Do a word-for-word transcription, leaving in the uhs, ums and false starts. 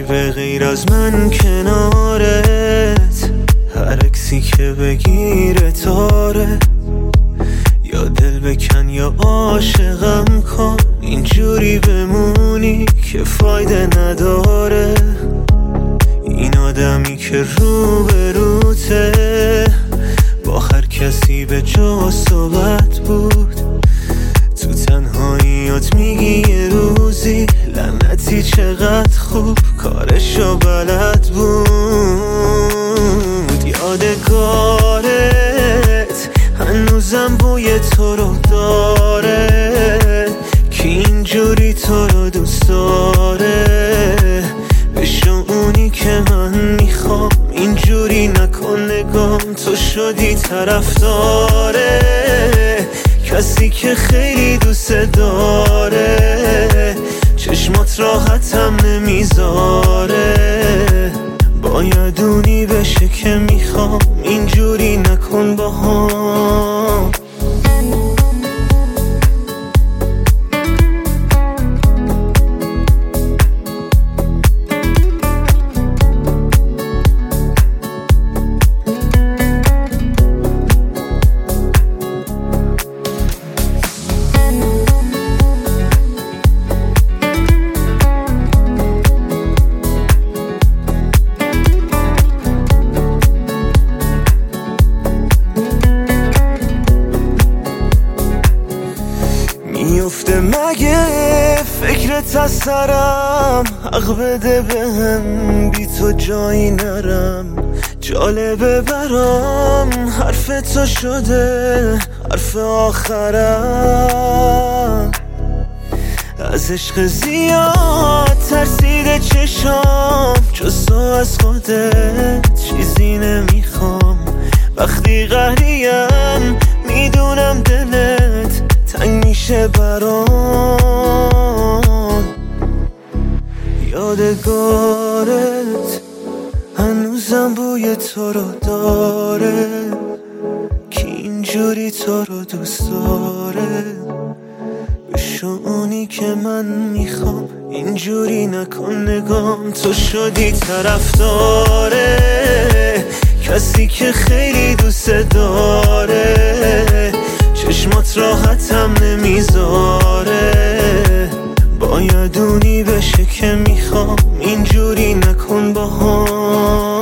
به غیر از من کنارت، هر عکسی که بگیره تاره. یا دل بکن یا عاشقم کن، اینجوری بمونی که فایده نداره. این آدمی که رو به روته با هر کسی به جا صحبت بود، تو تنهاییات میگی یه روزی لعنتی چقدر خوب کارشو بلد بود. یادگارت هنوزم بوی تو رو داره، که اینجوری تو رو دوست داره. بشو اونی که من میخوام، اینجوری نکن نگام، تو شدی طرفداره کسی که خیلی دوست داره. چشمات راحتم نمیذاره، باید اونی بشه که میخوام، اینجوری نکن با هم. میفته مگه فکرت از سرم، حق بده بهم بی تو جایی نرم. جالبه برام حرف تو شده حرف آخرم. از عشق زیاد ترسیده چشام، جز تو از خودت چیزی نمیخوام. وقتی قهریم میدونم دلت تنگ میشه برام. یادگارت هنوزم بوی تو رو داره، که اینجوری تو رو دوست داره. بشو اونی که من میخوام، اینجوری نکن نگام، تو شدی طرفداره کسی که خیلی دوست داره. چشمات راحتم نمیذاره، باید اونی بشه که میخوام، اینجوری نکن با هم.